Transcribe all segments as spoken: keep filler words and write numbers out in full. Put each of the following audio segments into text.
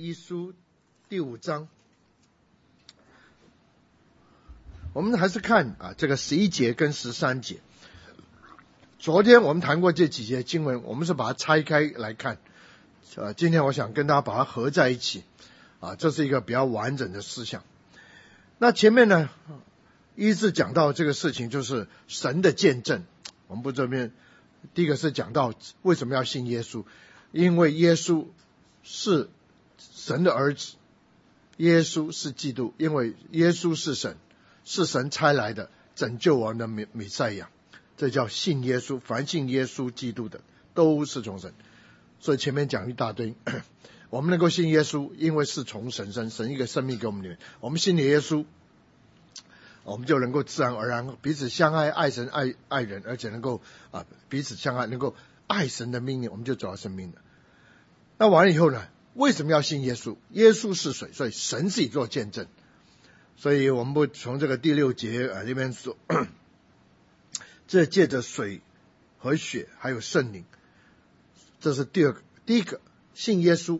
一书第五章，我们还是看啊这个十一节跟十三节。昨天我们谈过这几节经文，我们是把它拆开来看。呃，今天我想跟大家把它合在一起，啊，这是一个比较完整的思想。那前面呢，一直讲到这个事情，就是神的见证。我们不这边，第一个是讲到为什么要信耶稣，因为耶稣是神的儿子，耶稣是基督，因为耶稣是神，是神差来的拯救我们的弥弥赛亚，这叫信耶稣。凡信耶稣基督的，都是从神。所以前面讲一大堆，我们能够信耶稣，因为是从神生，神一个生命给我们里面，我们信耶稣，我们就能够自然而然彼此相爱，爱神爱爱人，而且能够啊彼此相爱，能够爱神的命令，我们就走到生命了。那完了以后呢，为什么要信耶稣？耶稣是水，所以神自己做见证。所以我们不从这个第六节啊这边说，这借着水和血还有圣灵，这是第二个。第一个，信耶稣，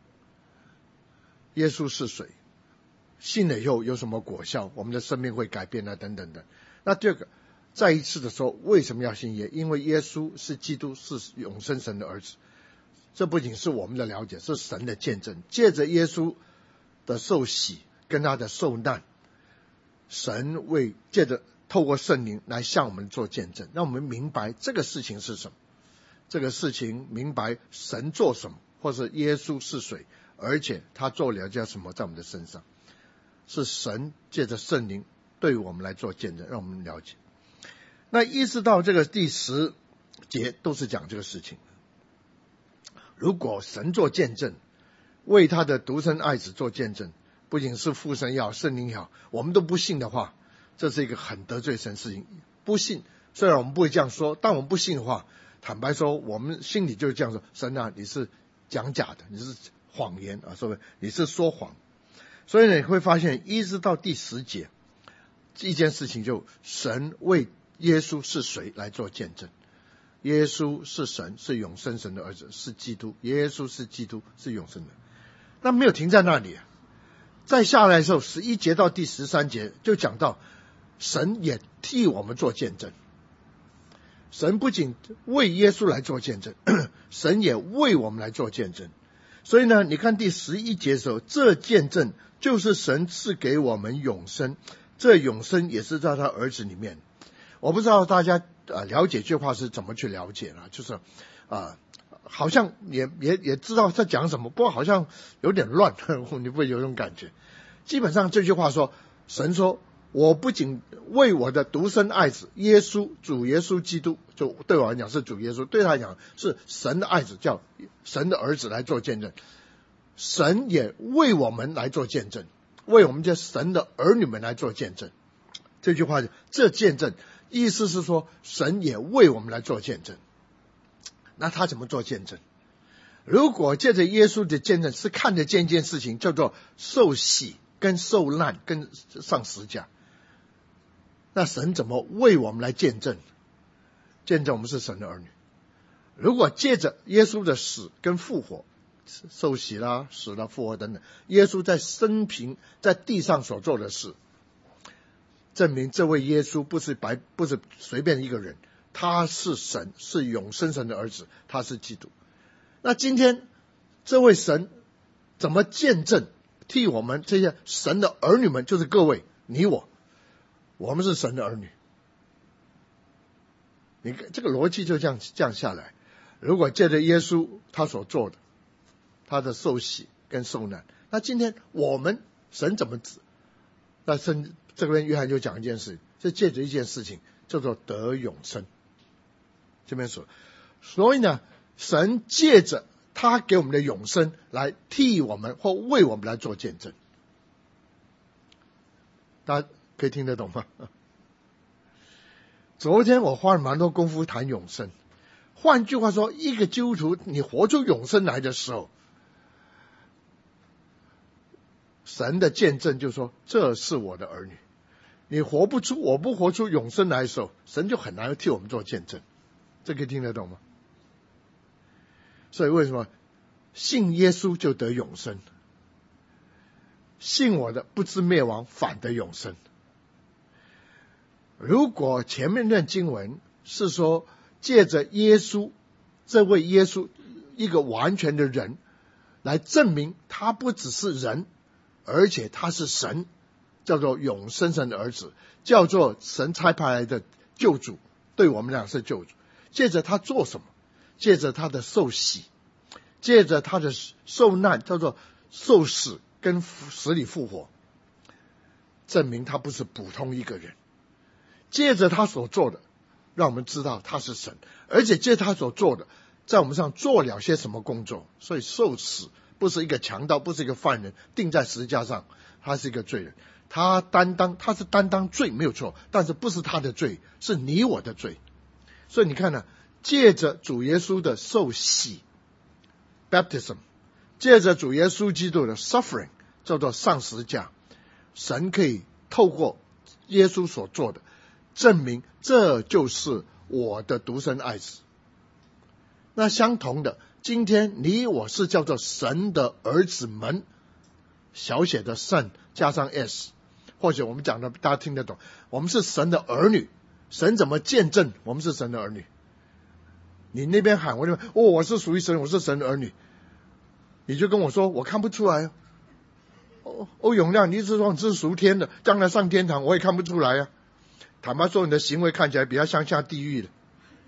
耶稣是水，信了以后有什么果效，我们的生命会改变啊等等的。那第二个，再一次的说，为什么要信耶？因为耶稣是基督，是永生神的儿子。这不仅是我们的了解，是神的见证。借着耶稣的受洗跟他的受难，神为借着透过圣灵来向我们做见证，让我们明白这个事情是什么。这个事情明白神做什么，或是耶稣是谁，而且他做了些什么在我们的身上，是神借着圣灵对我们来做见证，让我们了解。那一直到这个第十节都是讲这个事情。如果神做见证，为他的独生爱子做见证，不仅是父神也好，圣灵也好，我们都不信的话，这是一个很得罪神的事情。不信，虽然我们不会这样说，但我们不信的话，坦白说，我们心里就是这样说：神啊，你是讲假的，你是谎言啊，说你是说谎。所以呢，你会发现，一直到第十节，一件事情就神为耶稣是谁来做见证。耶稣是神，是永生神的儿子，是基督。耶稣是基督，是永生的。那没有停在那里啊，再下来的时候，十一节到第十三节就讲到，神也替我们做见证。神不仅为耶稣来做见证，神也为我们来做见证。所以呢，你看第十一节的时候，这见证就是神赐给我们永生，这永生也是在他儿子里面。我不知道大家呃了解这句话是怎么去了解了，就是啊、呃，好像也也也知道在讲什么，不过好像有点乱，你不会有这种感觉。基本上这句话说，神说，我不仅为我的独生爱子耶稣，主耶稣基督，就对我来讲是主耶稣，对他来讲是神的爱子，叫神的儿子来做见证。神也为我们来做见证，为我们这神的儿女们来做见证。这句话，这见证意思是说，神也为我们来做见证。那他怎么做见证？如果借着耶稣的见证是看得见一件事情，叫做受洗跟受难跟上十架，那神怎么为我们来见证？见证我们是神的儿女。如果借着耶稣的死跟复活，受洗啦、死啦、复活等等，耶稣在生平在地上所做的事，证明这位耶稣不是白不是随便一个人，他是神，是永生神的儿子，他是基督。那今天这位神怎么见证，替我们这些神的儿女们，就是各位你我，我们是神的儿女。你看这个逻辑就这样这样下来。如果借着耶稣他所做的，他的受洗跟受难，那今天我们神怎么指？那圣这边约翰就讲一件事，是借着一件事情叫做得永生。这边说，所以呢，神借着他给我们的永生来替我们或为我们来做见证。大家可以听得懂吗？昨天我花了蛮多功夫谈永生。换句话说，一个基督徒你活出永生来的时候，神的见证就说，这是我的儿女。你活不出，我不活出永生来的时候，神就很难替我们做见证。这可以听得懂吗？所以为什么信耶稣就得永生？ 信我的不知灭亡，反得永生。如果前面的经文是说借着耶稣，这位耶稣一个完全的人来证明他不只是人，而且他是神，叫做永生神的儿子，叫做神差派来的救主，对我们俩是救主。借着他做什么？借着他的受洗，借着他的受难，叫做受死跟死里复活，证明他不是普通一个人。借着他所做的，让我们知道他是神，而且借他所做的，在我们上做了些什么工作。所以受死不是一个强盗，不是一个犯人钉在十字架上，他是一个罪人，他担当他是担当罪没有错，但是不是他的罪，是你我的罪。所以你看呢、啊，借着主耶稣的受洗 baptism， 借着主耶稣基督的 suffering， 叫做上十字架，神可以透过耶稣所做的证明这就是我的独生爱子。那相同的，今天你我是叫做神的儿子们，小写的son加上 s， 或者我们讲的大家听得懂，我们是神的儿女。神怎么见证我们是神的儿女？你那边喊，我那边哦，我是属于神，我是神的儿女，你就跟我说我看不出来。哦，欧永亮，你是说你是属天的，将来上天堂我也看不出来啊。坦白说，你的行为看起来比较像下地狱的。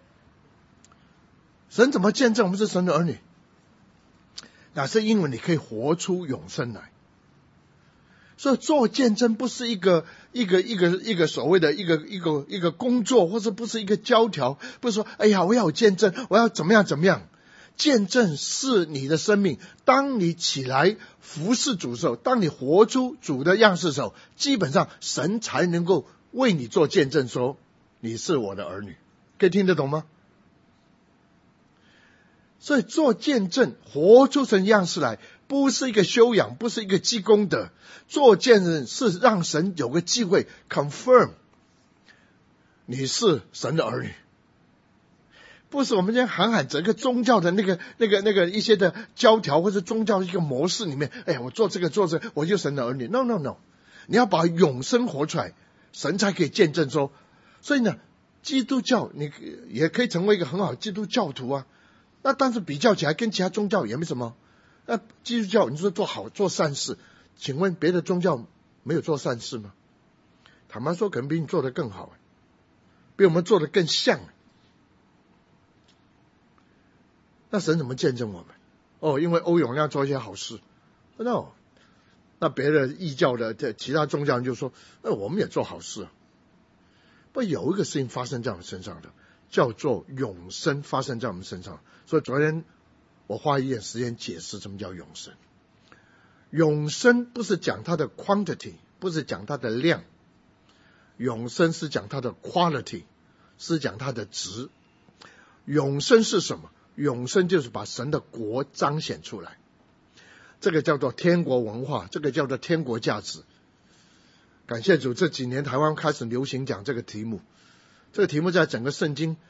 神怎么见证我们是神的儿女？那是因为你可以活出永生来。所以做见证不是一个一个一个一个所谓的一个一个一个工作，或者不是一个教条，不是说哎呀我要有见证，我要怎么样怎么样。见证是你的生命，当你起来服侍主的时候，当你活出主的样式的时候，基本上神才能够为你做见证，说你是我的儿女。可以听得懂吗？所以做见证，活出神样式来，不是一个修养，不是一个积功德。做见证是让神有个机会 confirm 你是神的儿女，不是我们今天喊喊整个宗教的那个那个那个一些的教条或者宗教的一个模式里面，哎呀，我做这个做这个，我就神的儿女。No no no， 你要把永生活出来，神才可以见证说。所以呢，基督教你也可以成为一个很好的基督教徒啊。那但是比较起来跟其他宗教也没什么。那基督教你说做好做善事，请问别的宗教没有做善事吗？坦白说可能比你做得更好，比我们做得更像。那神怎么见证我们？哦，因为欧永亮做一些好事。No， 那别的异教的其他宗教人就说，那我们也做好事。不，有一个事情发生在我们身上的，叫做永生发生在我们身上。所以昨天我花一点时间解释什么叫永生。永生不是讲它的 quantity， 不是讲它的量，永生是讲它的 quality， 是讲它的值。永生是什么？永生就是把神的国彰显出来，这个叫做天国文化，这个叫做天国价值。感谢主，这几年台湾开始流行讲这个题目，这个题目在整个圣经，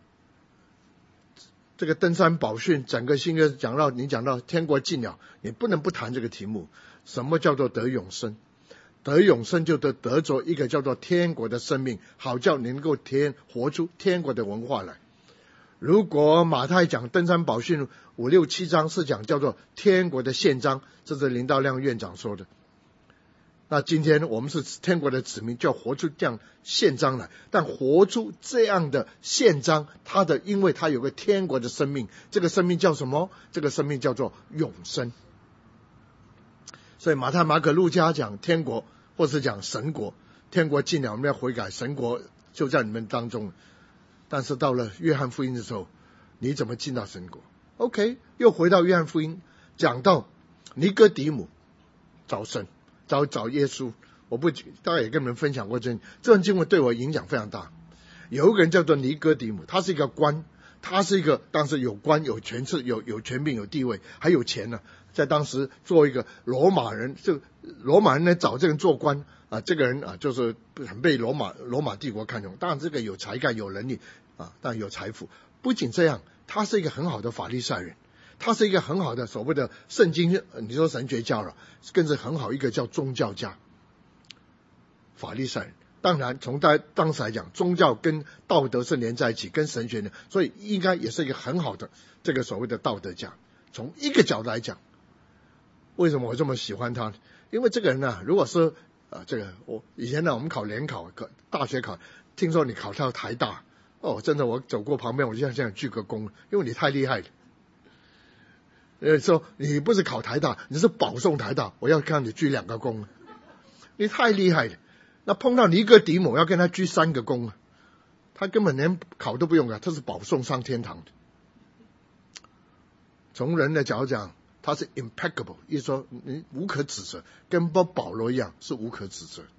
这个登山宝训，整个新约讲到，你讲到天国近了，你不能不谈这个题目。什么叫做得永生？得永生就得得着一个叫做天国的生命，好叫你能够天活出天国的文化来。如果马太讲登山宝训五六七章是讲叫做天国的宪章，这是林道亮院长说的。那今天我们是天国的子民，就要活出这样宪章来。但活出这样的宪章，它的因为它有个天国的生命，这个生命叫什么？这个生命叫做永生。所以马太、马可、路加讲天国，或是讲神国，天国近了，我们要悔改，神国就在你们当中。但是到了约翰福音的时候，你怎么进到神国 ？OK， 又回到约翰福音，讲到尼哥底母找神，找找耶稣。我不大概也跟你们分享过这这段经文对我影响非常大。有一个人叫做尼哥底母，他是一个官，他是一个当时有官有权势有有权柄有地位还有钱呢、啊，在当时做一个罗马人，就罗马人来找这个人做官。啊，这个人啊，就是很被罗马罗马帝国看重。当然，这个有才干、有能力啊，但有财富。不仅这样，他是一个很好的法利赛人， 他是一个很好的所谓的圣经，你说神学家了，更是很好一个叫宗教家，法利赛人。当然从当当时来讲，宗教跟道德是连在一起，跟神学呢，所以应该也是一个很好的这个所谓的道德家。从一个角度来讲，为什么我这么喜欢他？因为这个人呢、啊，如果是呃这个我以前呢，我们考联考、考大学考，听说你考到台大，哦，真的我走过旁边，我就像这样鞠个躬，因为你太厉害了。呃，说你不是考台大，你是保送台大，我要看你鞠两个躬，你太厉害了。那碰到尼哥底母，要跟他鞠三个躬啊，他根本连考都不用啊，他是保送上天堂的。从人的角度讲，他是 impeccable， 意思说你无可指责，跟保保罗一样是无可指责。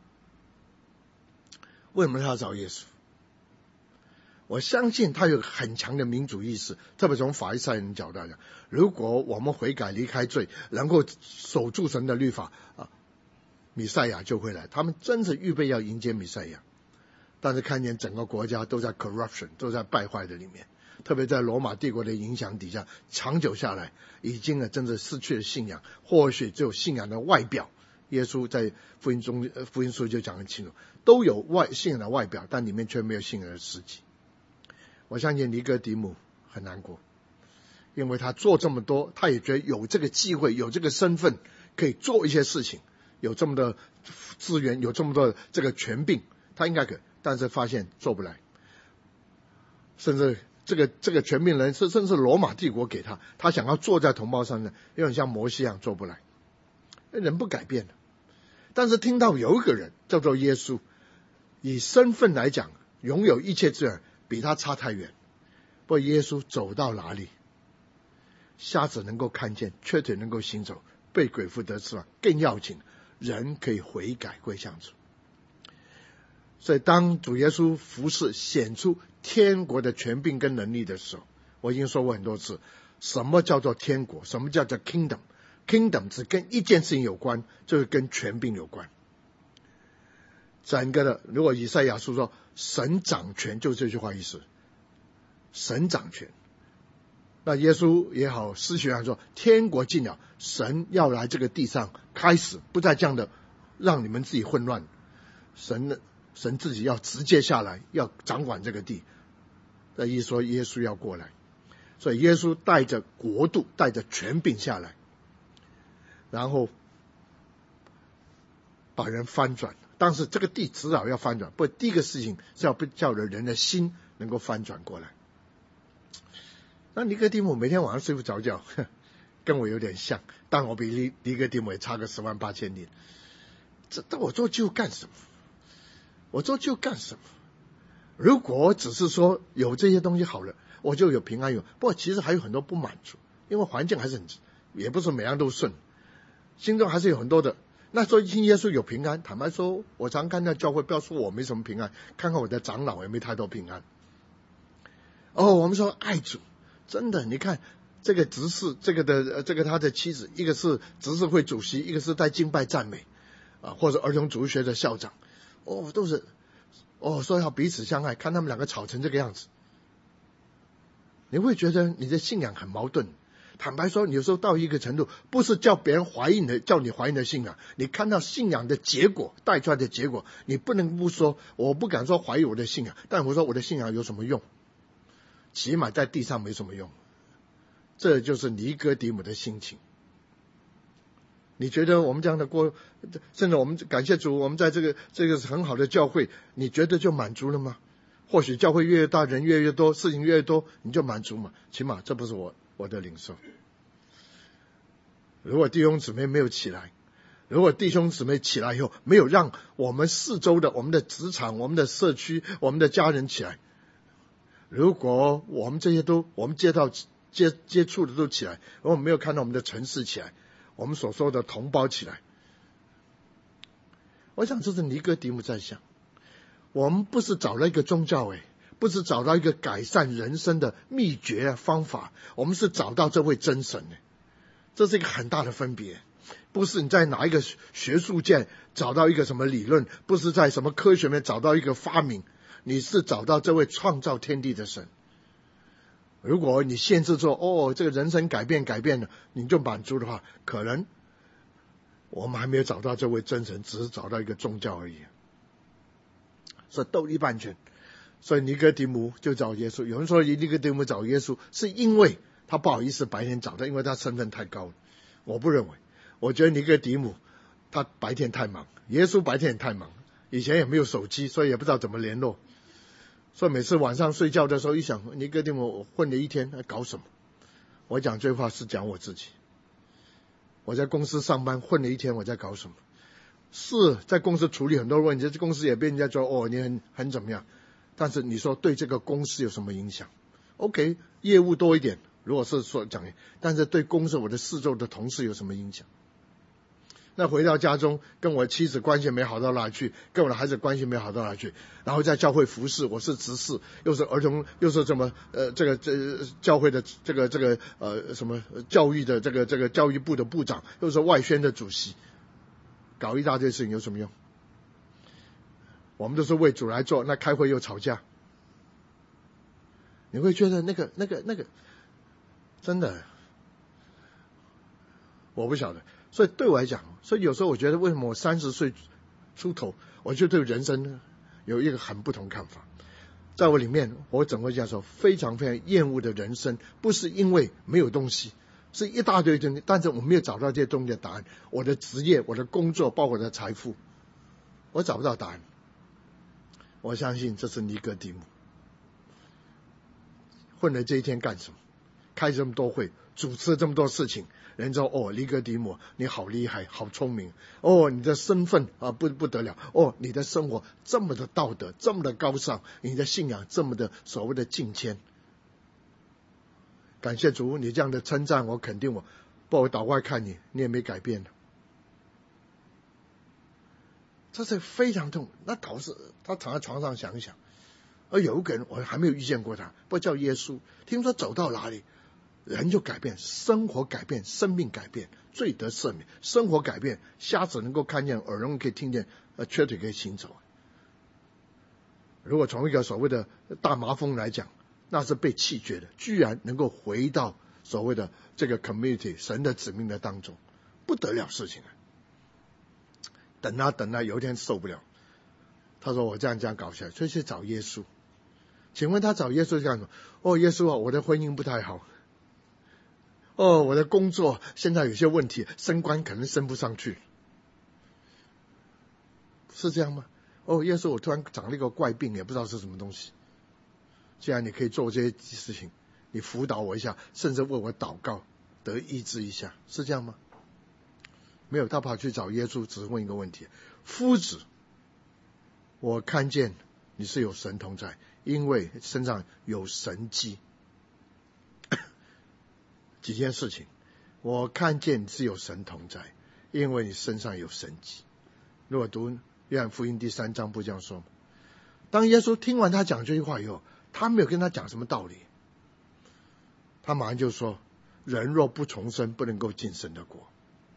为什么他要找耶稣？我相信他有很强的民主意识，特别从法利赛人角度来讲，如果我们悔改离开罪，能够守住神的律法啊，弥赛亚就会来。他们真是预备要迎接弥赛亚，但是看见整个国家都在 corruption， 都在败坏的里面，特别在罗马帝国的影响底下，长久下来，已经呢真的失去了信仰，或许只有信仰的外表。耶稣在福音中福音书就讲得清楚，都有外信仰的外表，但里面却没有信仰的实际。我相信尼哥底母很难过，因为他做这么多，他也觉得有这个机会，有这个身份，可以做一些事情，有这么多资源，有这么多这个权柄，他应该可以，但是发现做不来，甚至这个这个权柄人是甚至罗马帝国给他，他想要坐在同胞上面，有点像摩西一样做不来，人不改变的。但是听到有一个人叫做耶稣，以身份来讲，拥有一切资源，比他差太远。不过耶稣走到哪里，瞎子能够看见，瘸腿能够行走，被鬼附得释放，更要紧，人可以悔改归向主。所以当主耶稣服侍显出天国的权柄跟能力的时候，我已经说过很多次，什么叫做天国，什么叫做 kingdom， kingdom 只跟一件事情有关，就是跟权柄有关。整个的，如果以赛亚书说神掌权，就这句话意思，神掌权。那耶稣也好，施洗约翰说天国近了，神要来这个地上开始，不再这样的让你们自己混乱，神神自己要直接下来，要掌管这个地。那意思说耶稣要过来，所以耶稣带着国度，带着权柄下来，然后把人翻转。但是这个地迟早要翻转，不过第一个事情是要叫人的心能够翻转过来。那尼哥底母每天晚上睡不着觉，跟我有点像，但我比尼尼哥底母也差个十万八千里。这但我做救干什么？我做救干什么？如果只是说有这些东西好了，我就有平安有。不过其实还有很多不满足，因为环境还是很，也不是每样都顺，心中还是有很多的。那说信耶稣有平安，坦白说，我常看到教会，不要说我没什么平安，看看我的长老也没太多平安。哦，我们说爱主，真的，你看这个执事，这个的这个他的妻子，一个是执事会主席，一个是在敬拜赞美啊，或者儿童主日学的校长，哦，都是哦说要彼此相爱，看他们两个吵成这个样子，你会觉得你的信仰很矛盾。坦白说，有时候到一个程度，不是叫别人怀疑你的，叫你怀疑你的信仰，你看到信仰的结果带出来的结果，你不能不说，我不敢说怀疑我的信仰，但我说我的信仰有什么用？起码在地上没什么用。这就是尼哥底母的心情。你觉得我们这样的过，甚至我们感谢主，我们在这个这个很好的教会，你觉得就满足了吗？或许教会越越大，人越越多，事情越越多，你就满足嘛？起码这不是我我的领受。如果弟兄姊妹没有起来，如果弟兄姊妹起来以后，没有让我们四周的、我们的职场、我们的社区、我们的家人起来，如果我们这些都我们接到接接触的都起来，如果没有看到我们的城市起来，我们所说的同胞起来，我想这是尼哥底母在想，我们不是找了一个宗教诶，不是找到一个改善人生的秘诀方法，我们是找到这位真神诶，这是一个很大的分别。不是你在哪一个学术界找到一个什么理论，不是在什么科学里面找到一个发明，你是找到这位创造天地的神。 如果你限制说哦，这个人生改变改变了，你就满足的话，可能我们还没有找到这位真神，只是找到一个宗教而已。所以斗力半全，所以尼哥底母就找耶稣。有人说尼哥底母找耶稣是因为他不好意思白天找他，因为他身份太高了。我不认为，我觉得尼哥底母他白天太忙，耶稣白天也太忙，以前也没有手机，所以也不知道怎么联络。所以每次晚上睡觉的时候一想，尼哥底母我混了一天还搞什么？我讲这话是讲我自己。我在公司上班混了一天，我在搞什么？是在公司处理很多问题，这公司也被人家说哦你很很怎么样，但是你说对这个公司有什么影响？ OK， 业务多一点，如果是说讲，但是对公司我的四周的同事有什么影响？那回到家中跟我妻子关系没好到哪去，跟我的孩子关系没好到哪去，然后在教会服侍，我是执事，又是儿童，又是什么呃这个这教会的这个这个呃什么教育的这个这个教育部的部长，又是外宣的主席，搞一大堆事情有什么用？我们都是为主来做，那开会又吵架，你会觉得那个那个那个真的我不晓得。所以对我来讲，所以有时候我觉得为什么我三十岁出头，我就对人生有一个很不同看法。在我里面，我整个讲说非常非常厌恶的人生，不是因为没有东西，是一大堆东西，但是我没有找到这些东西的答案。我的职业、我的工作，包括我的财富，我找不到答案。我相信这是尼哥底母。混了这一天干什么？开这么多会，主持这么多事情，人说哦，尼哥底母你好厉害，好聪明哦，你的身份啊不不得了哦，你的生活这么的道德，这么的高尚，你的信仰这么的所谓的敬虔。感谢主，你这样的称赞我肯定我，不我倒过来看你，你也没改变了。这是非常痛。那导致他躺在床上想一想，而有一个人我还没有遇见过他，不叫耶稣，听说走到哪里人就改变，生活改变，生命改变，罪得赦免，生活改变，瞎子能够看见，耳聋可以听见，呃，瘸腿可以行走。如果从一个所谓的大麻风来讲，那是被弃绝的，居然能够回到所谓的这个 community 神的子民的当中，不得了事情啊！等啊等啊，有一天受不了，他说我这样这样搞下来，所以去找耶稣。请问他找耶稣干什么？哦，耶稣啊，我的婚姻不太好。哦，我的工作现在有些问题，升官可能升不上去，是这样吗？哦，耶稣，我突然长了一个怪病，也不知道是什么东西。既然你可以做这些事情，你辅导我一下，甚至为我祷告，得医治一下，是这样吗？没有，他跑去找耶稣，只问一个问题：夫子，我看见你是有神同在，因为身上有神迹。几件事情，我看见你是有神同在，因为你身上有神迹。如果读约翰福音第三章不这样说吗？当耶稣听完他讲这句话以后，他没有跟他讲什么道理，他马上就说：人若不重生，不能够进神的国。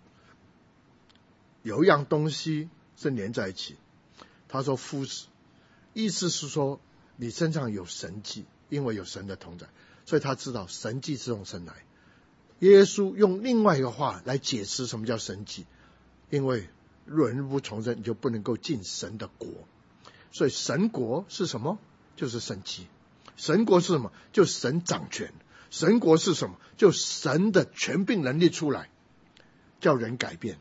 有一样东西是连在一起，他说夫子，意思是说你身上有神迹，因为有神的同在，所以他知道神迹是从神来。耶稣用另外一个话来解释什么叫神迹，因为人不重生，你就不能够进神的国。所以神国是什么？就是神迹。神国是什么？就神掌权。神国是什么？就神的权柄能力出来，叫人改变。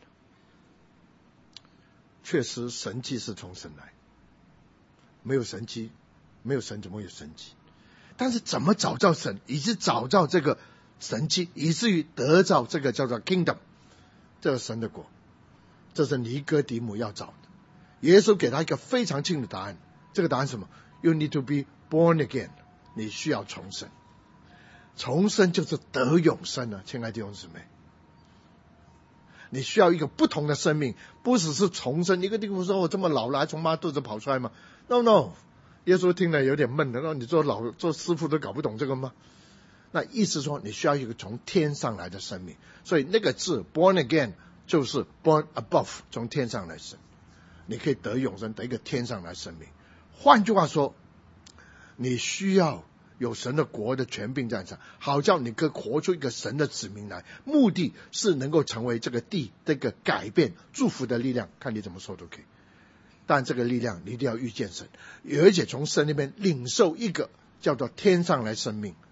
确实神迹是从神来，没有神迹，没有神怎么会有神迹？但是怎么找到神，以及找到这个神迹，以至于得到这个叫做 kingdom， 这个神的国，这是尼哥底母要找的。耶稣给他一个非常清楚的答案，这个答案是什么？ You need to be born again， 你需要重生。重生就是得永生啊，亲爱的弟兄姊妹，你需要一个不同的生命，不只是重生。尼哥底母说我这么老了还从妈肚子跑出来吗？ No no， 耶稣听了有点闷的，那你做老做师傅都搞不懂这个吗？那意思说你需要一个从天上来的生命，所以那个字 born again 就是 born above， 从天上来生，你可以得永生，得一个天上来生命。换句话说，你需要有神的国的权柄在上，好叫你可以活出一个神的子民来，目的是能够成为这个地这个改变祝福的力量，看你怎么说都可以。但这个力量你一定要遇见神，而且从神那边领受一个叫做天上来生命，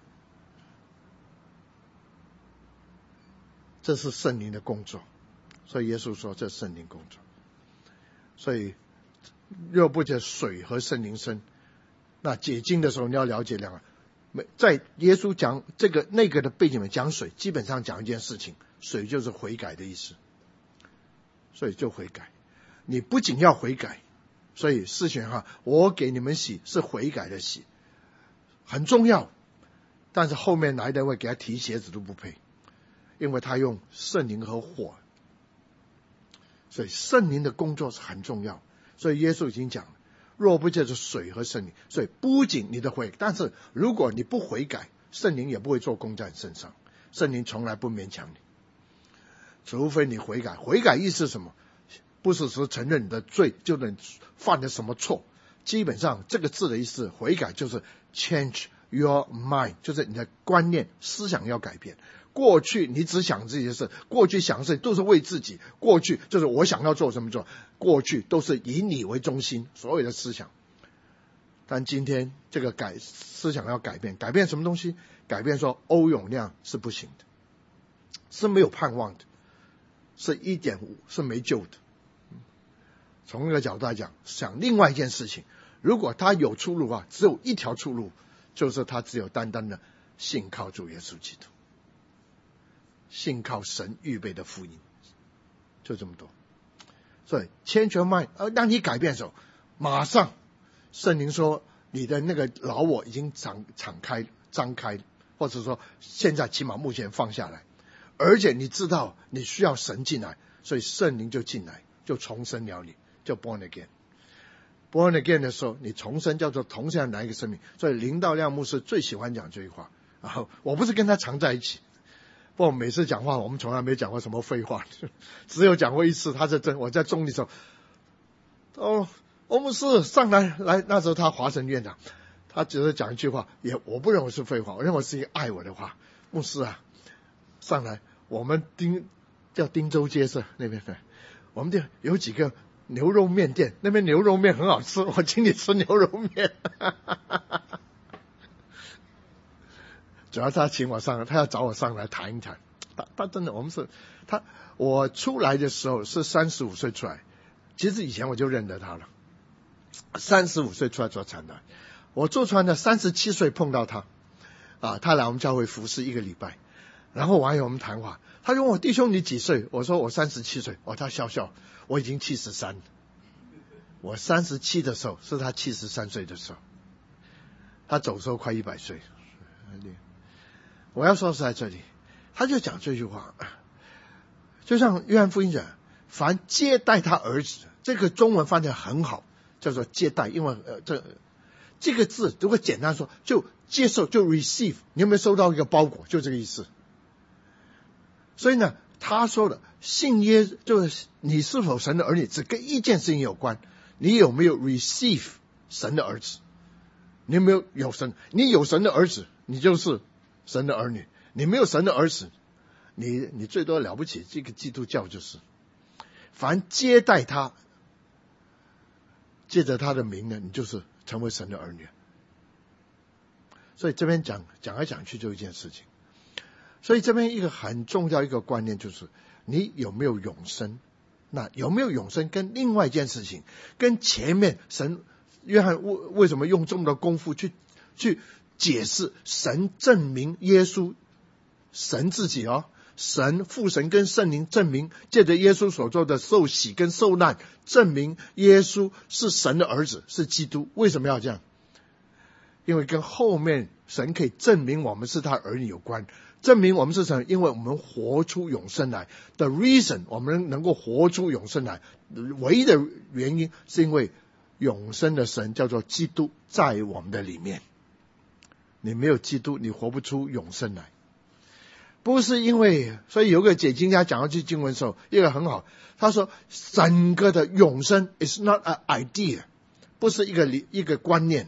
这是圣灵的工作。所以耶稣说这是圣灵工作。所以若不借水和圣灵生，那解经的时候你要了解两个，在耶稣讲这个那个的背景里面讲水，基本上讲一件事情，水就是悔改的意思，所以就悔改。你不仅要悔改，所以事情哈，我给你们洗是悔改的洗，很重要。但是后面来的会给他提鞋子都不配，因为他用圣灵和火，所以圣灵的工作是很重要。所以耶稣已经讲了，若不借着水和圣灵，所以不仅你的悔，但是如果你不悔改，圣灵也不会做工在你身上。圣灵从来不勉强你，除非你悔改。悔改意思是什么？不是说承认你的罪就能犯了什么错，基本上这个字的意思，悔改就是 change your mind， 就是你的观念思想要改变。过去你只想自己的事，过去想的事都是为自己，过去就是我想要做什么做，过去都是以你为中心所有的思想。但今天这个改思想要改变，改变什么东西？改变说欧永亮是不行的，是没有盼望的，是 一点五 是没救的。从那个角度来讲，想另外一件事情，如果他有出路啊，只有一条出路，就是他只有单单的信靠主耶稣基督，信靠神预备的福音，就这么多。所以千全麦呃，让你改变的时候，马上圣灵说你的那个老我已经敞敞开张开，或者说现在起码目前放下来，而且你知道你需要神进来，所以圣灵就进来，就重生了你，就 born again。born again 的时候，你重生叫做同样哪一个生命。所以林道亮牧师最喜欢讲这句话，然后我不是跟他常在一起，不过每次讲话我们从来没讲过什么废话，只有讲过一次，他在真我在中立的时候，哦，欧牧师上来来，那时候他华神院长，他只是讲一句话，也我不认为是废话，我认为是一个爱我的话。牧师啊，上来我们丁叫汀州街是那边的，我们店有几个牛肉面店，那边牛肉面很好吃，我请你吃牛肉面。主要他请我上来，他要找我上来谈一谈。他他真的，我们是他我出来的时候是三十五岁出来，其实以前我就认得他了。三十五岁出来做传道，我做传道三十七岁碰到他，啊，他来我们教会服侍一个礼拜，然后完了我们谈话，他说我弟兄你几岁？我说我三十七岁，哦，他笑笑，我已经七十三了。我三十七的时候是他七十三岁的时候，他走的时候快一百岁。我要说是在这里，他就讲这句话，就像约翰福音讲，凡接待他儿子，这个中文翻译很好，叫做接待，因为呃这这个字如果简单说，就接受，就 receive， 你有没有收到一个包裹，就这个意思。所以呢，他说的信耶就是你是否神的儿女，只跟一件事情有关，你有没有 receive 神的儿子？你有没有有神？你有神的儿子，你就是神的儿女；你没有神的儿子，你你最多了不起，这个基督教就是，凡接待他，借着他的名呢，你就是成为神的儿女。所以这边讲讲来讲去就一件事情。所以这边一个很重要一个观念就是，你有没有永生？那有没有永生跟另外一件事情，跟前面神约翰为为什么用这么多功夫去去解释神证明耶稣，神自己哦，神父神跟圣灵证明，借着耶稣所做的受洗跟受难，证明耶稣是神的儿子，是基督。为什么要这样？因为跟后面神可以证明我们是他儿女有关。证明我们是神，因为我们活出永生来。The reason 我们能够活出永生来，唯一的原因是因为永生的神叫做基督在我们的里面。你没有基督，你活不出永生来。不是因为，所以有个解经家讲到这经文的时候，一个很好，他说整个的永生 is not an idea， 不是一个一个观念，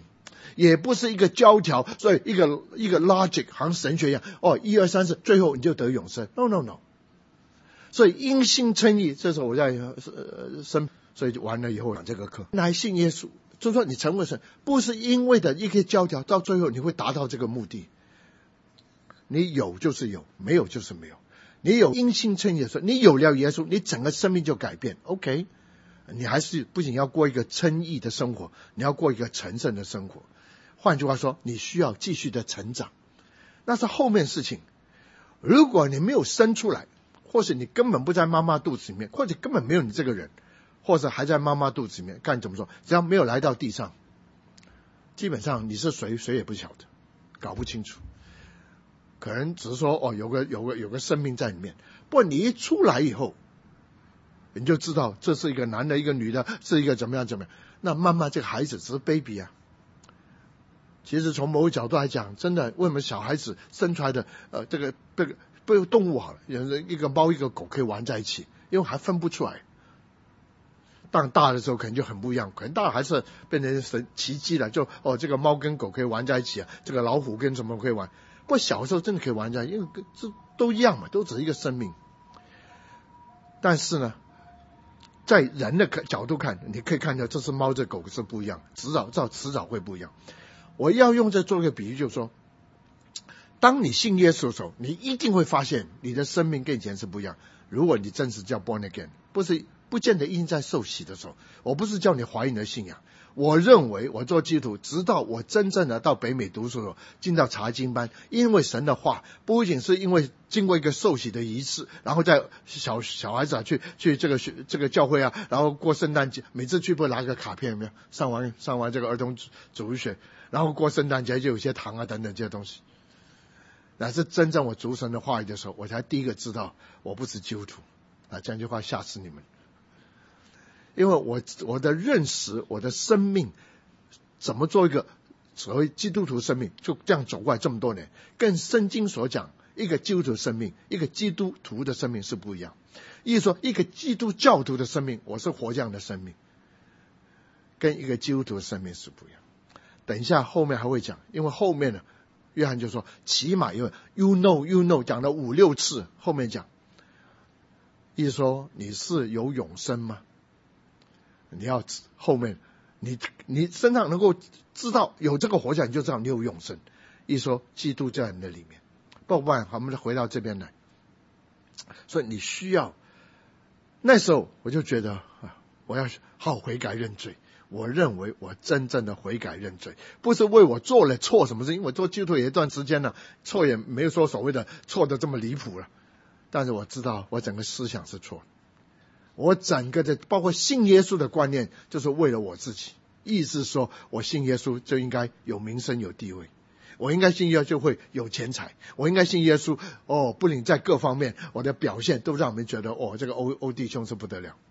也不是一个教条，所以一个一个 logic 好像神学一样，哦，一二三四，最后你就得永生。No no no。所以因信称义，这时候我在呃生，所以就完了以后讲这个课，来信耶稣，就说你成为神，不是因为的一个教条，到最后你会达到这个目的。你有就是有，没有就是没有。你有因信称义的时候，你有了耶稣，你整个生命就改变。OK， 你还是不仅要过一个称义的生活，你要过一个成圣的生活。换句话说，你需要继续的成长，那是后面事情。如果你没有生出来，或是你根本不在妈妈肚子里面，或者根本没有你这个人，或者还在妈妈肚子里面，看怎么说，只要没有来到地上，基本上你是谁谁也不晓得，搞不清楚。可能只是说哦，有个有个有个生命在里面。不过你一出来以后，你就知道这是一个男的，一个女的，是一个怎么样怎么样。那慢慢这个孩子只是 baby 啊。其实从某个角度来讲，真的为什么小孩子生出来的呃这个这个不有动物好了，有一个猫一个狗可以玩在一起，因为还分不出来。当大的时候可能就很不一样，可能大还是变成神奇迹了，就哦这个猫跟狗可以玩在一起啊，这个老虎跟什么可以玩。不过小时候真的可以玩在一起，因为这都一样嘛，都只是一个生命。但是呢，在人的角度看，你可以看到这是猫这狗是不一样，迟早早迟早会不一样。我要用这做一个比喻，就是说，当你信耶稣的时候，你一定会发现你的生命跟以前是不一样。如果你真是叫 born again， 不是不见得一定在受洗的时候。我不是叫你怀疑你的信仰。我认为我做基督徒，直到我真正的到北美读书的时候，进到查经班，因为神的话，不仅是因为经过一个受洗的仪式，然后在小小孩子啊去去这个学这个教会啊，然后过圣诞节，每次去不拿个卡片有没有？上完上完这个儿童主日学，然后过圣诞节就有些糖啊等等这些东西。乃是真正我读神的话语的时候，我才第一个知道我不是基督徒啊！这句话吓死你们。因为我我的认识，我的生命怎么做一个所谓基督徒生命，就这样走过来这么多年，跟圣经所讲一个基督徒生命，一个基督徒的生命是不一样。意思说，一个基督教徒的生命，我是活这样的生命，跟一个基督徒的生命是不一样。等一下后面还会讲，因为后面呢，约翰就说，起码因为 you know you know 讲了五六次，后面讲，意思说你是有永生吗？你要后面你你身上能够知道有这个活下来，你就知道你有永生。一说基督在你的里面，不然我们就回到这边来。所以你需要，那时候我就觉得啊，我要好悔改认罪。我认为我真正的悔改认罪，不是为我做了错什么事，因为我做基督徒有一段时间了，错也没有说所谓的错的这么离谱了。但是我知道我整个思想是错的。我整个的包括信耶稣的观念，就是为了我自己。意思是说，我信耶稣就应该有名声有地位，我应该信耶稣就会有钱财，我应该信耶稣哦，不仅在各方面我的表现都让我们觉得哦，这个欧欧弟兄是不得了。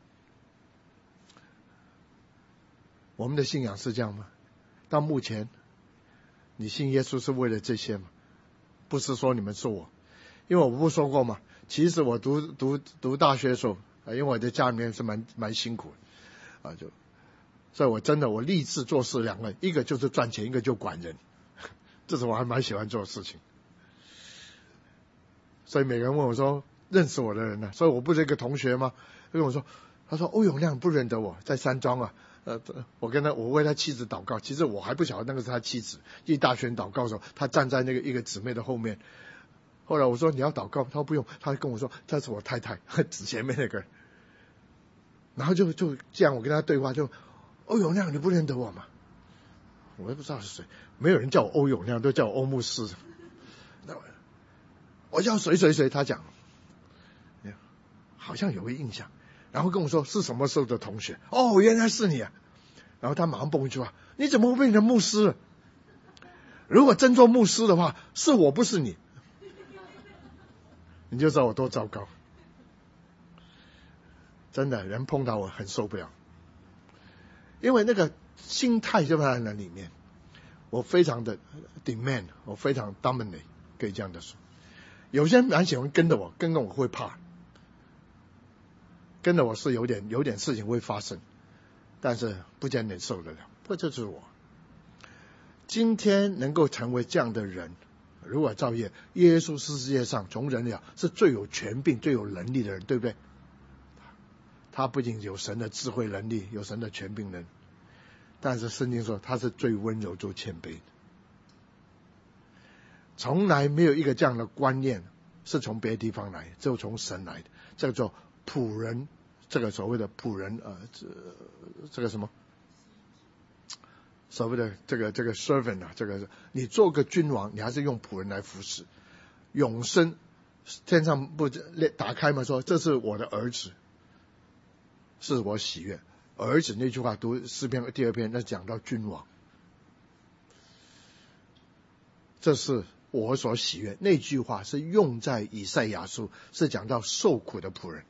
我们的信仰是这样吗？到目前，你信耶稣是为了这些吗？不是说你们说我，因为我不是说过嘛。其实我读读读大学的时候。因为我在家里面是蛮蛮辛苦的啊，就所以我真的我立志做事两个，一个就是赚钱，一个就管人，这是我还蛮喜欢做的事情。所以每个人问我说认识我的人呢，所以我不是一个同学吗？跟我说，他说欧永亮不认得我，在山庄啊，呃，我跟他我为他妻子祷告，其实我还不晓得那个是他妻子。一大群祷告的时候，他站在那个一个姊妹的后面。后来我说你要祷告，他说不用，他跟我说这是我太太，指前面那个。然后就就这样，我跟他对话就，欧永亮你不认得我吗？我也不知道是谁，没有人叫我欧永亮，都叫我欧牧师。那我叫谁谁谁，他讲，好像有个印象，然后跟我说是什么时候的同学？哦，原来是你啊！然后他马上蹦一句话：你怎么会变成牧师了？如果真做牧师的话，是我不是你。你就知道我多糟糕，真的，人碰到我很受不了，因为那个心态就在那里面，我非常的 demand， 我非常 dominate， 可以这样的说。有些人蛮喜欢跟着我，跟着我会怕，跟着我是有点有点事情会发生，但是不见得受得了，不，这就是我。 今天能够成为这样的人，如果照耶耶稣是世界上从人了是最有权柄最有能力的人，对不对？他不仅有神的智慧能力，有神的权柄能力，但是圣经说他是最温柔最谦卑的。从来没有一个这样的观念是从别的地方来，只有从神来的，叫做仆人，这个所谓的仆人呃这这个什么所谓的这个这个 servant 啊，这个你做个君王，你还是用仆人来服侍。永生天上不打开嘛，说这是我的儿子，是我喜悦。儿子那句话读诗篇第二篇，那讲到君王，这是我所喜悦。那句话是用在以赛亚书，是讲到受苦的仆人。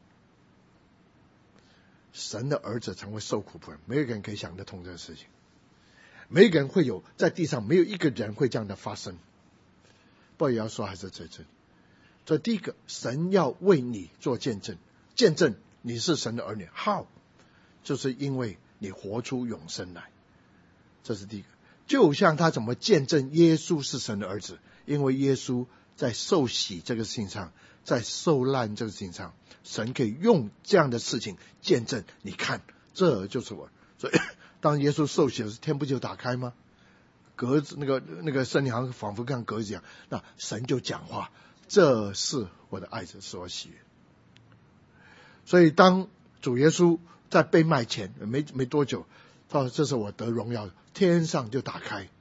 神的儿子成为受苦仆人，没有人可以想得通这个事情，没有人会有，在地上没有一个人会这样的发生。不过也要说还是这真。所以第一个，神要为你做见证，见证你是神的儿女。How？ 就是因为你活出永生来，这是第一个。就像他怎么见证耶稣是神的儿子，因为耶稣在受洗这个事情上，在受难这个事情上，神可以用这样的事情见证，你看这就是我。所以当耶稣受洗的时候，天不就打开吗？格子那个那个圣灵好像仿佛像格子一样，那神就讲话，这是我的爱子，是我喜悦。所以当主耶稣在被卖前没没多久，他说这是我得荣耀，天上就打开，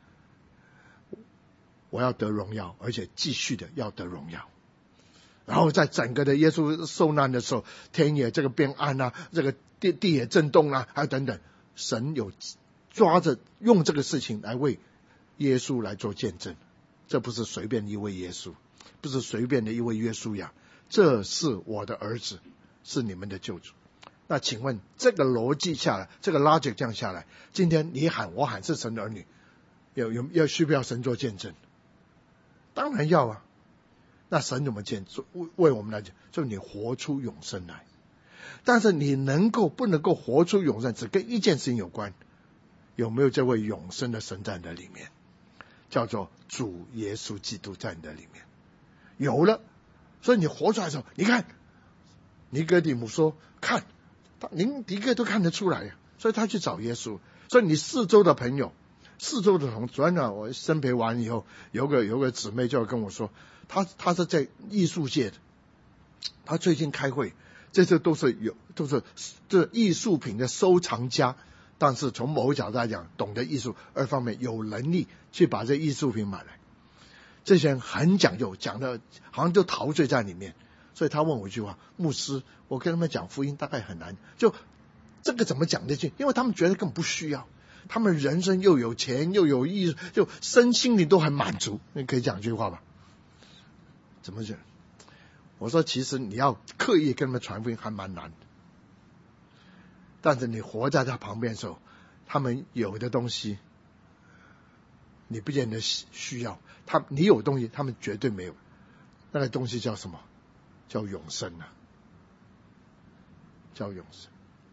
我要得荣耀，而且继续的要得荣耀。然后在整个的耶稣受难的时候，天也这个变暗啊，这个地地也震动啊，还有等等，神有抓着用这个事情来为耶稣来做见证。这不是随便一位耶稣，不是随便的一位约书亚，这是我的儿子，是你们的救主。那请问这个逻辑下来，这个 logic 这样下来，今天你喊我喊是神的儿女，有有要需不要神做见证？当然要啊。那神怎么见证？为我们来讲，就你活出永生来。但是你能够不能够活出永生，只跟一件事情有关，有没有这位永生的神在你的里面，叫做主耶稣基督在你的里面。有了，所以你活出来的时候，你看尼哥底母说，看他您一个都看得出来呀，所以他去找耶稣。所以你四周的朋友，四周的同昨天呢，我生培完以后，有个有个姊妹就跟我说，她她是在艺术界的，她最近开会，这些都是有都是这艺术品的收藏家，但是从某角度来讲，懂得艺术，二方面有能力去把这艺术品买来。这些人很讲究，讲的好像就陶醉在里面。所以他问我一句话，牧师，我跟他们讲福音大概很难，就这个怎么讲得进？因为他们觉得根本不需要，他们人生又有钱又有艺术，就身心灵都很满足。你可以讲一句话吧？怎么讲？我说其实你要刻意跟他们传福音还蛮难的，但是你活在他旁边的时候，他们有的东西你不见得需要，他你有东西他们绝对没有。那个东西叫什么？叫永生啊，叫永生。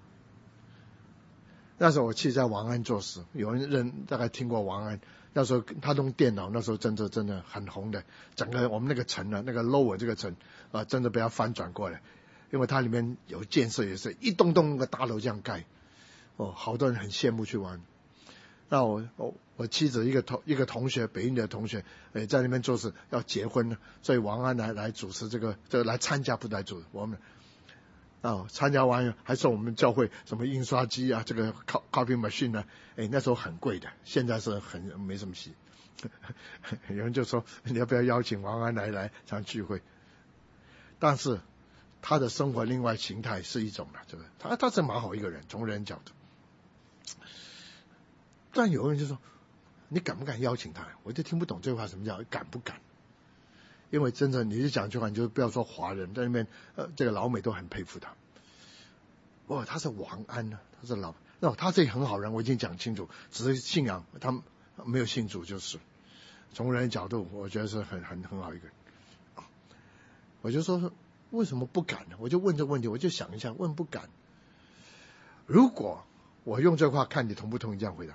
那时候我去在王安做事，有人认大概听过王安，那时候他用电脑，那时候真的真的很红的，整个我们那个城啊，那个 lower 这个城啊，真的被他翻转过来，因为它里面有建设，也是一栋栋那个大楼这样盖，哦，好多人很羡慕去玩。那我我我妻子一个同一个同学，北印的同学，呃，在那边做事要结婚了，所以王安来来主持这个，这个来参加，不来主持我们。啊，参加完还送我们教会什么印刷机啊，这个 copy machine 呢、啊？哎，那时候很贵的，现在是很没什么戏。有人就说你要不要邀请王安来来场聚会？但是他的生活另外形态是一种的，这个他他是蛮好一个人，从人角度。但有人就说你敢不敢邀请他？我就听不懂这句话什么叫敢不敢？因为真的你就讲这句话，你就不要说华人在那边，呃，这个老美都很佩服他。哇，他是王安呢、啊，他是老，那、哦、他是一个很好人，我已经讲清楚，只是信仰他没有信主就是。从人的角度，我觉得是很很很好一个人。我就说为什么不敢呢？我就问这个问题，我就想一下，问不敢。如果我用这话看你同不同意这样回答？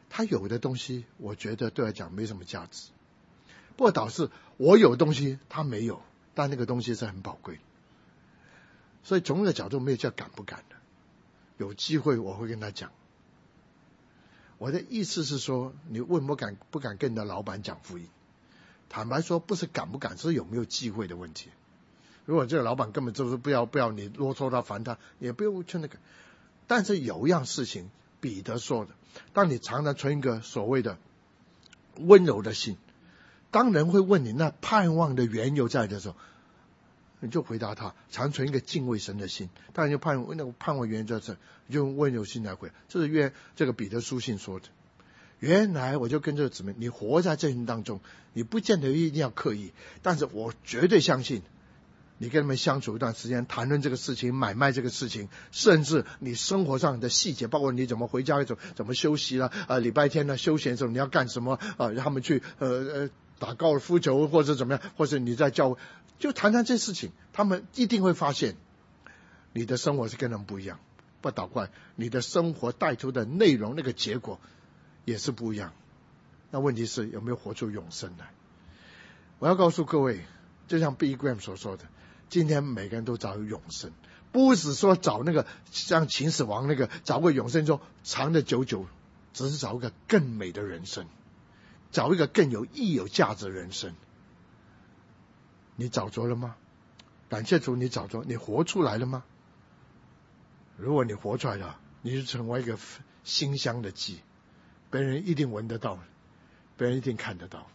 他有的东西我觉得对我来讲没什么价值，不过导致我有东西他没有，但那个东西是很宝贵。所以从这个角度没有叫敢不敢的，有机会我会跟他讲。我的意思是说，你问不敢不敢跟你的老板讲福音，坦白说不是敢不敢，是有没有机会的问题。如果这个老板根本就是不要不要你啰嗦他烦他，也不用去那个。但是有一样事情彼得说的，当你常常存一个所谓的温柔的心，当人会问你那盼望的缘由在的时候，你就回答他，常存一个敬畏神的心。当然就盼那个盼望缘由在，你就用温柔心来回答。这是约这个彼得书信说的。原来我就跟这个姊妹，你活在这些当中，你不见得一定要刻意，但是我绝对相信，你跟他们相处一段时间，谈论这个事情，买卖这个事情，甚至你生活上的细节，包括你怎么回家怎么怎么休息了，呃，礼拜天呢休闲的时候你要干什么，呃，让他们去呃呃打高尔夫球或者怎么样，或者你在教，就谈谈这事情，他们一定会发现你的生活是跟他们不一样。不倒怪，你的生活带出的内容那个结果也是不一样。那问题是有没有活出永生来？我要告诉各位，就像 Billy Graham 所说的，今天每个人都找永生，不是说找那个像秦始皇那个找个永生中长的久久，只是找一个更美的人生，找一个更有意义有价值的人生。你找着了吗？感谢主，你找着，你活出来了吗？如果你活出来了，你就成为一个馨香的祭，别人一定闻得到，别人一定看得到。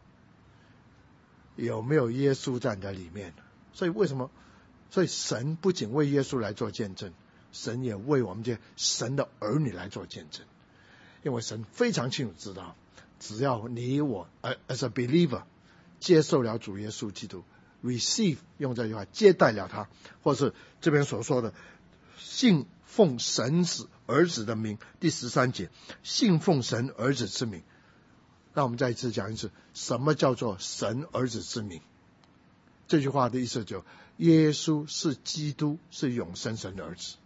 有没有耶稣在你的里面？所以为什么？所以神不仅为耶稣来做见证，神也为我们这些神的儿女来做见证。因为神非常清楚知道，只要你我 as a believer 接受了主耶稣基督 receive 用这句话接待了他，或是这边所说的信奉神子儿子的名，第十三节信奉神儿子之名。那我们再一次讲一次，什么叫做神儿子之名？这句话的意思就耶稣是基督，是永生神的儿子。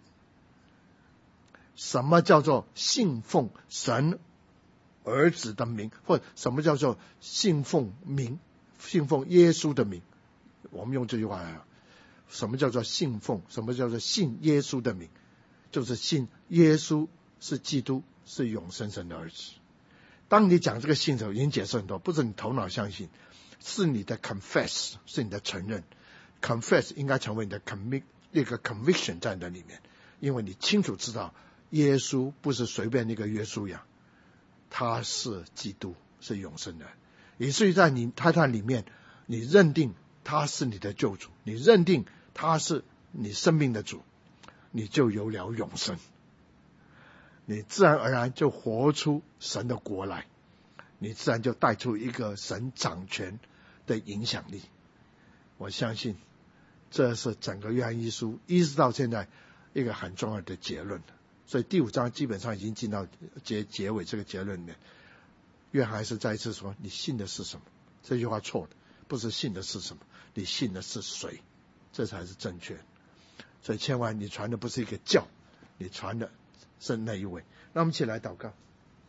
什么叫做信奉神儿子的名，或者什么叫做信奉名，信奉耶稣的名？我们用这句话来，什么叫做信奉，什么叫做信耶稣的名？就是信耶稣是基督，是永生神的儿子。当你讲这个信的时候，已经解释很多，不是你头脑相信，是你的 confess， 是你的承认。confess 应该成为你的 convic 那个 conviction 在你的里面，因为你清楚知道耶稣不是随便那个约书亚，他是基督，是永生的，以至于在你他他里面，你认定他是你的救主，你认定他是你生命的主，你就有了永生，你自然而然就活出神的国来，你自然就带出一个神掌权的影响力。我相信这是整个约翰一书一直到现在一个很重要的结论。所以第五章基本上已经进到结结尾这个结论里面，约翰还是再一次说，你信的是什么？这句话错的，不是信的是什么，你信的是谁，这才是正确。所以千万你传的不是一个教，你传的是那一位。那我们一起来祷告。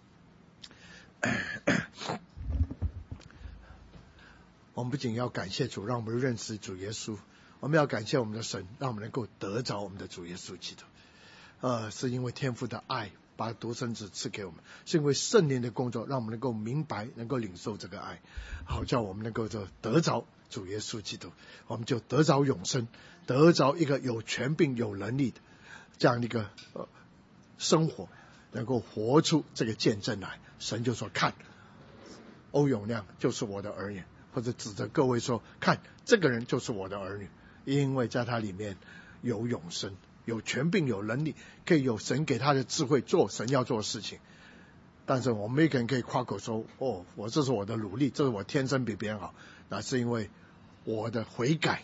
我们不仅要感谢主，让我们认识主耶稣，我们要感谢我们的神，让我们能够得着我们的主耶稣基督。呃，是因为天父的爱把独生子赐给我们，是因为圣灵的工作让我们能够明白，能够领受这个爱，好叫我们能够得着主耶稣基督，我们就得着永生，得着一个有权柄有能力的这样一个、呃、生活，能够活出这个见证来。神就说，看欧永亮就是我的儿女，或者指着各位说，看这个人就是我的儿女，因为在他里面有永生，有权柄有能力，可以有神给他的智慧做神要做的事情。但是我们每个人可以夸口说，哦，我这是我的努力，这是我天生比别人好，那是因为我的悔改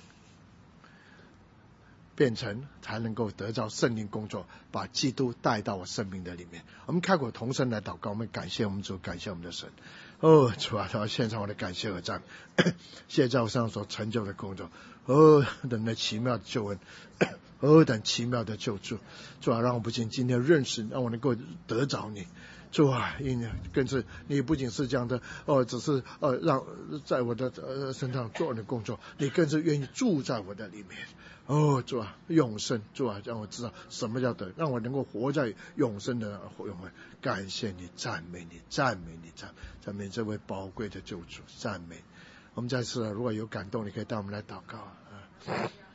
变成才能够得到圣灵工作，把基督带到我生命的里面。我们开口同声来祷告，我们感谢我们主，感谢我们的神。哦，主啊，到现场我的感谢和赞美，谢谢在我身上所成就的工作，哦，人的奇妙的救恩。 何等奇妙的救助！主啊，让我不仅今天认识，让我能够得着你。主啊，因更是你不仅是这样的，哦，只是呃让在我的呃身上做你的工作，你更是愿意住在我的里面。哦，主啊，永生，主啊，让我知道什么叫得，让我能够活在永生的永恒。感谢你，赞美你，赞美你，赞赞美这位宝贵的救主，赞美。我们再次如果有感动，你可以带我们来祷告啊。